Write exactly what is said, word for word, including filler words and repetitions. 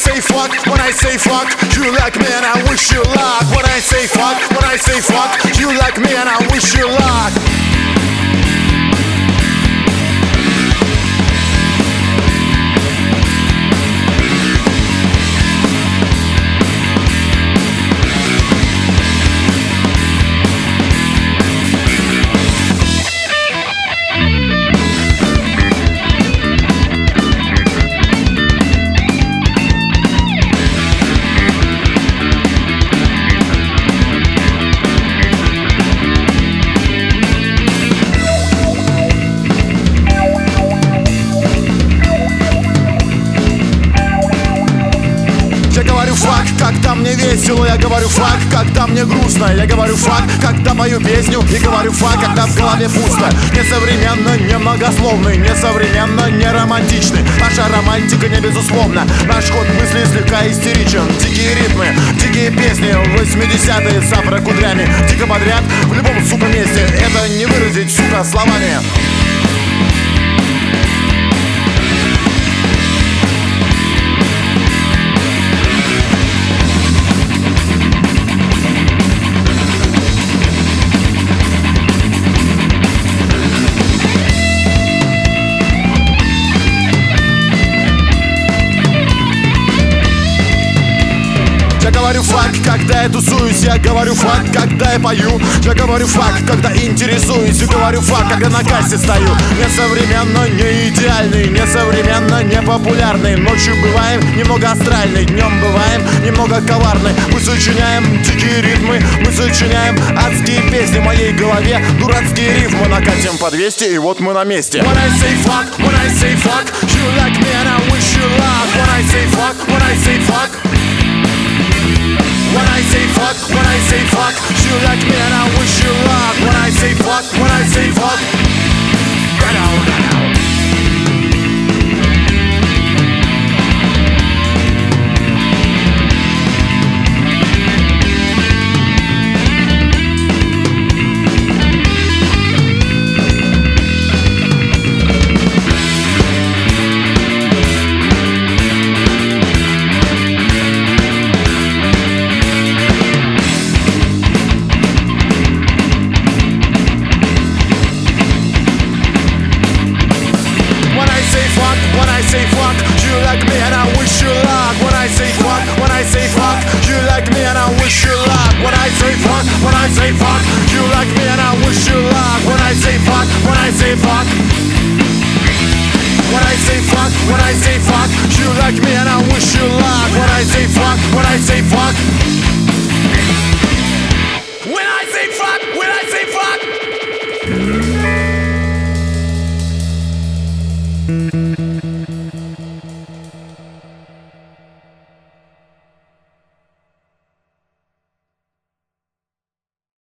say fuck, when I say fuck, you like me and I wish you luck. When I say fuck, when I say fuck, you like me and I wish you luck. Я говорю фак, когда мне весело. Я говорю фак, когда мне грустно. Я говорю фак, когда пою песню. И говорю фак, когда в голове пусто. Несовременно, не многословный, несовременно, не романтичный. Наша романтика не безусловна. Наш ход мысли слегка истеричен. Дикие ритмы, дикие песни, восьмидесятые с афрокудрями. Дико подряд, в любом сука месте. Это не выразить, сука, словами. Я говорю фак, когда я тусуюсь. Я говорю фак, когда я пою. Я говорю фак, когда интересуюсь. Я говорю фак, когда на кассе стою. Несовременно, не идеальный, несовременно, не популярный. Ночью бываем немного астральный, днем бываем немного коварный. Мы сочиняем дикие ритмы, мы сочиняем адские песни. В моей голове дурацкие рифмы. Накатим по двести, и вот мы на месте. When I say fuck, when I say fuck, you like me and I wish you luck. When I say fuck, when I say fuck, when I say fuck, when I say fuck, you like me and I wish you luck. When I say fuck, when I say fuck, right out, right out. When I say fuck, you like me and I wish you luck. When I say fuck, when I say fuck, you like me and I wish you luck. When I say fuck, when I say fuck, you like me and I wish you luck. When I say fuck, when I say fuck, when I say fuck, when I say fuck, you like me and I wish you luck. When I say fuck, when I say fuck, when I say fuck, when I say fuck.